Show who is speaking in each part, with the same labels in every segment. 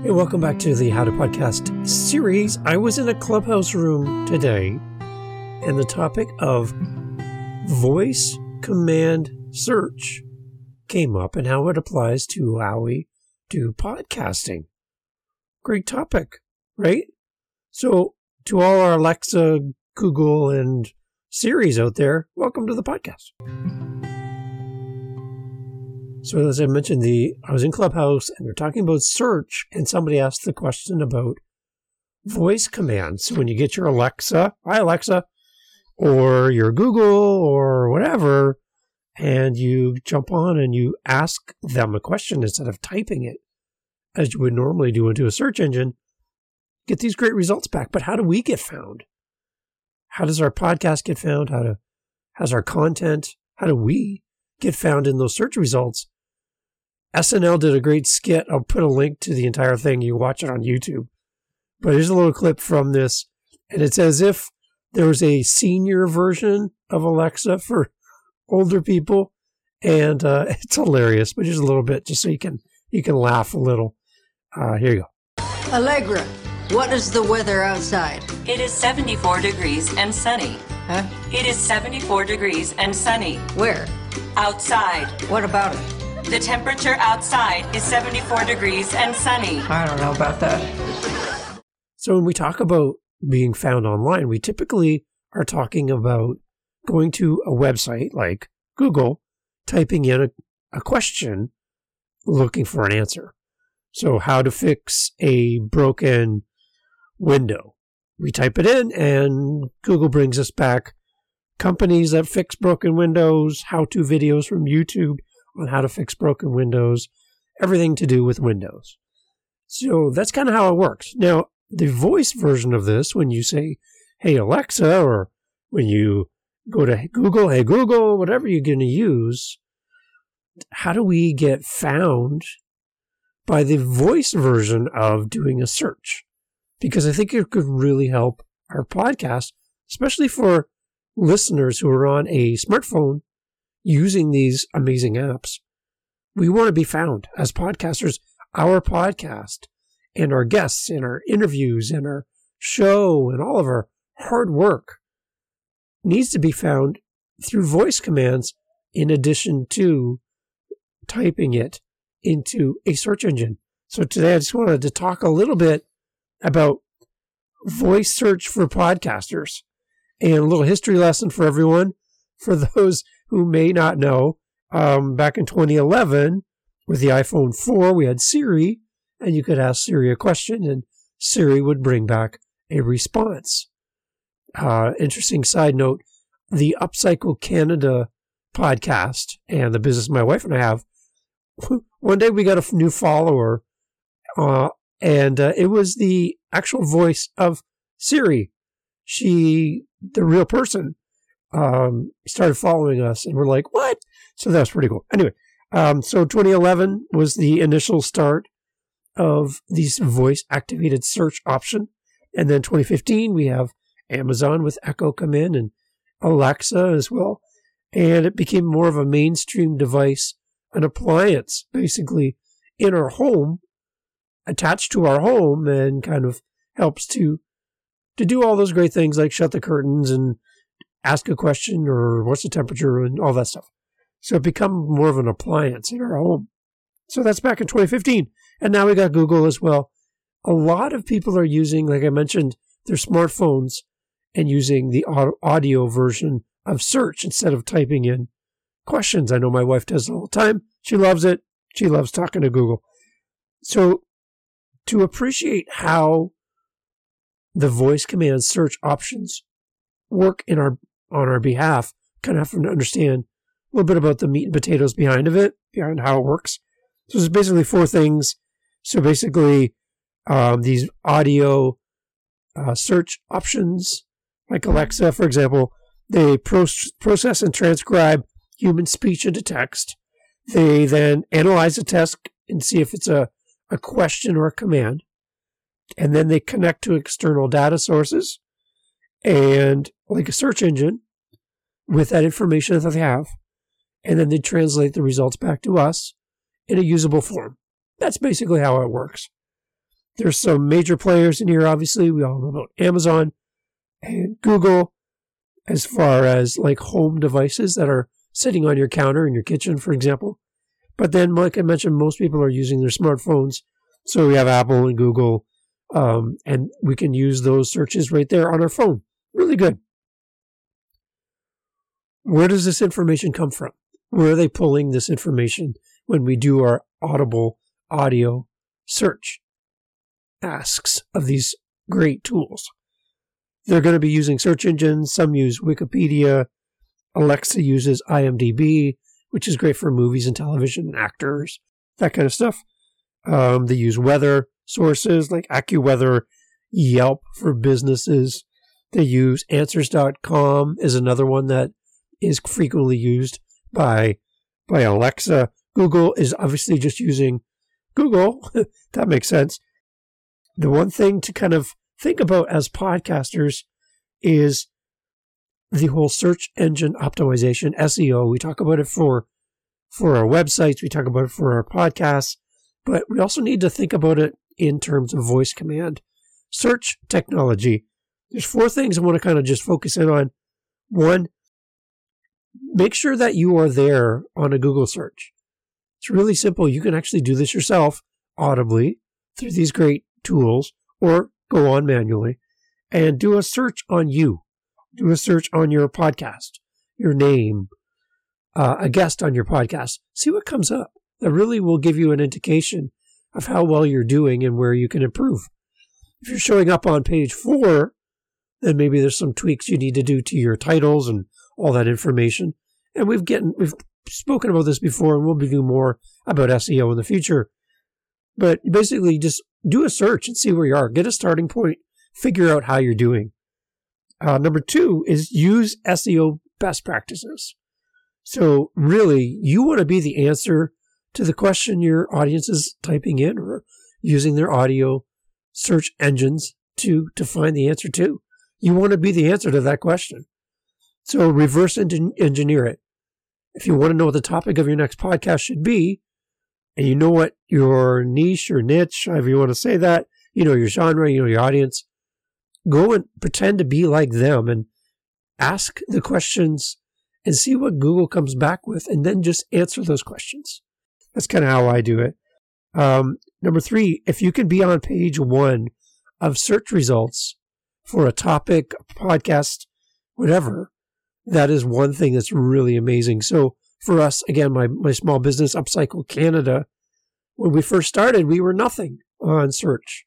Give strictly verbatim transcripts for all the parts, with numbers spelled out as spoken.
Speaker 1: Hey, welcome back to the How to Podcast series. I was in a Clubhouse room today, and the topic of voice command search came up and how it applies to how we do podcasting. Great topic, right? So, to all our Alexa, Google, and Siris out there, welcome to the podcast. So as I mentioned, the I was in Clubhouse and they're talking about search, and somebody asked the question about voice commands. So when you get your Alexa, hi Alexa, or your Google or whatever, and you jump on and you ask them a question instead of typing it, as you would normally do into a search engine, get these great results back. But how do we get found? How does our podcast get found? How do, how's our content? How do we get found in those search results? S N L did a great skit. I'll put a link to the entire thing. You watch it on YouTube. But here's a little clip from this. And it's as if there was a senior version of Alexa for older people. And uh, it's hilarious. But just a little bit, just so you can you can laugh a little. Uh, here you go.
Speaker 2: Allegra, what is the weather outside?
Speaker 3: It is seventy-four degrees and sunny.
Speaker 2: Huh?
Speaker 3: It is seventy-four degrees and sunny.
Speaker 2: Where?
Speaker 3: Outside.
Speaker 2: What about it?
Speaker 3: The temperature outside is seventy-four degrees and sunny.
Speaker 2: I don't know about that.
Speaker 1: So when we talk about being found online, we typically are talking about going to a website like Google, typing in a, a question, looking for an answer. So how to fix a broken window. We type it in and Google brings us back companies that fix broken windows, how-to videos from YouTube on how to fix broken windows, everything to do with Windows. So that's kind of how it works. Now, the voice version of this, when you say, hey, Alexa, or when you go to Google, hey, Google, whatever you're going to use, how do we get found by the voice version of doing a search? Because I think it could really help our podcast, especially for listeners who are on a smartphone using these amazing apps. We want to be found as podcasters. Our podcast and our guests and our interviews and our show and all of our hard work needs to be found through voice commands in addition to typing it into a search engine. So today I just wanted to talk a little bit about voice search for podcasters and a little history lesson for everyone. For those who may not know, um, back in twenty eleven, with the iPhone four, we had Siri, and you could ask Siri a question, and Siri would bring back a response. Uh, interesting side note, the Upcycle Canada podcast and the business my wife and I have, one day we got a new follower, uh, and uh, it was the actual voice of Siri. She, the real person, um, started following us, and we're like, what? So that was pretty cool. Anyway, um, so twenty eleven was the initial start of these voice-activated search option. And then twenty fifteen, we have Amazon with Echo come in and Alexa as well. And it became more of a mainstream device, an appliance, basically, in our home, attached to our home, and kind of helps to to do all those great things like shut the curtains and ask a question or what's the temperature and all that stuff. So it become more of an appliance in our home. So that's back in twenty fifteen. And now we got Google as well. A lot of people are using, like I mentioned, their smartphones and using the audio version of search instead of typing in questions. I know my wife does it all the time. She loves it. She loves talking to Google. So to appreciate how the voice command search options work in our on our behalf, kind of have to understand a little bit about the meat and potatoes behind of it, behind how it works. So there's basically four things. So basically, um, these audio uh, search options, like Alexa, for example, they pro- process and transcribe human speech into text. They then analyze the text and see if it's a, a question or a command. And then they connect to external data sources and like a search engine with that information that they have. And then they translate the results back to us in a usable form. That's basically how it works. There's some major players in here, obviously. We all know about Amazon and Google as far as like home devices that are sitting on your counter in your kitchen, for example. But then, like I mentioned, most people are using their smartphones. So we have Apple and Google, um, and we can use those searches right there on our phone. Really good. Where does this information come from? Where are they pulling this information when we do our Audible audio search asks of these great tools? They're going to be using search engines. Some use Wikipedia. Alexa uses I M D B, which is great for movies and television and actors, that kind of stuff. Um, they use weather sources like AccuWeather, Yelp for businesses. They use answers dot com is another one that is frequently used by, by Alexa. Google is obviously just using Google. That makes sense. The one thing to kind of think about as podcasters is the whole search engine optimization, S E O. We talk about it for, for our websites. We talk about it for our podcasts. But we also need to think about it in terms of voice command search technology. There's four things I want to kind of just focus in on. One, make sure that you are there on a Google search. It's really simple. You can actually do this yourself audibly through these great tools, or go on manually and do a search on you. Do a search on your podcast, your name, uh, a guest on your podcast. See what comes up. That really will give you an indication of how well you're doing and where you can improve. If you're showing up on page four, then maybe there's some tweaks you need to do to your titles and all that information. And we've getting, we've spoken about this before, and we'll be doing more about S E O in the future. But basically, just do a search and see where you are. Get a starting point. Figure out how you're doing. Uh, number two is use S E O best practices. So really, you want to be the answer to the question your audience is typing in or using their audio search engines to, to find the answer to. You want to be the answer to that question. So reverse engineer it. If you want to know what the topic of your next podcast should be, and you know what your niche or niche, however you want to say that, you know your genre, you know your audience, go and pretend to be like them and ask the questions and see what Google comes back with, and then just answer those questions. That's kind of how I do it. Um, number three, if you can be on page one of search results for a topic, a podcast, whatever, that is one thing that's really amazing. So for us, again, my, my small business, Upcycle Canada, when we first started, we were nothing on search.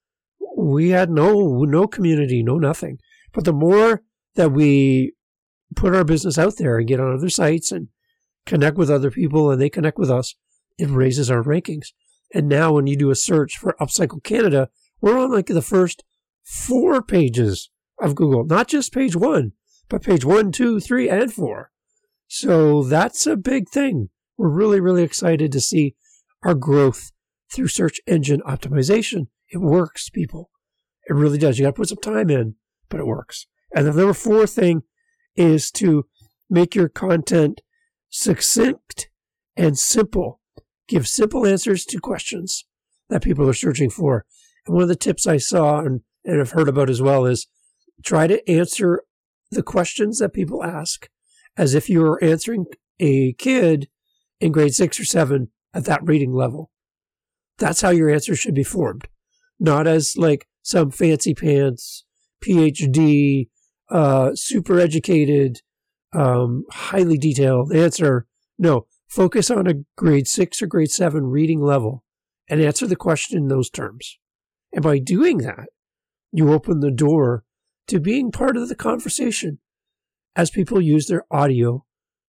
Speaker 1: We had no, no community, no nothing. But the more that we put our business out there and get on other sites and connect with other people and they connect with us, it raises our rankings. And now when you do a search for Upcycle Canada, we're on like the first four pages of Google, not just page one, but page one, two, three, and four. So that's a big thing. We're really, really excited to see our growth through search engine optimization. It works, people. It really does. You got to put some time in, but it works. And the number four thing is to make your content succinct and simple. Give simple answers to questions that people are searching for. And one of the tips I saw and, and have heard about as well is try to answer the questions that people ask as if you were answering a kid in grade six or seven at that reading level. That's how your answer should be formed. Not as like some fancy pants, P H D, uh, super educated, um, highly detailed answer. No, focus on a grade six or grade seven reading level and answer the question in those terms. And by doing that, you open the door to being part of the conversation as people use their audio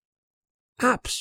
Speaker 1: apps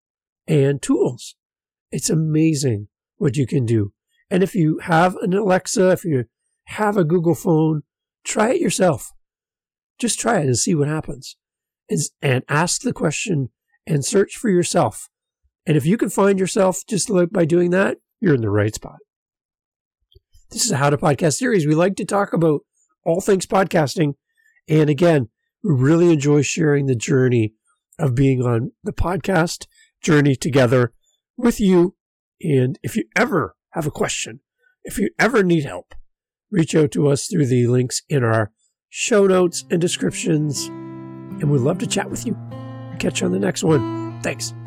Speaker 1: and tools. It's amazing what you can do. And if you have an Alexa, if you have a Google phone, try it yourself. Just try it and see what happens. And, and ask the question and search for yourself. And if you can find yourself just like by doing that, you're in the right spot. This is a How to Podcast series. We like to talk about all things podcasting. And again, we really enjoy sharing the journey of being on the podcast journey together with you. And if you ever have a question, If you ever need help, reach out to us through the links in our show notes and descriptions, and we'd love to chat with you. Catch you on the next one. Thanks.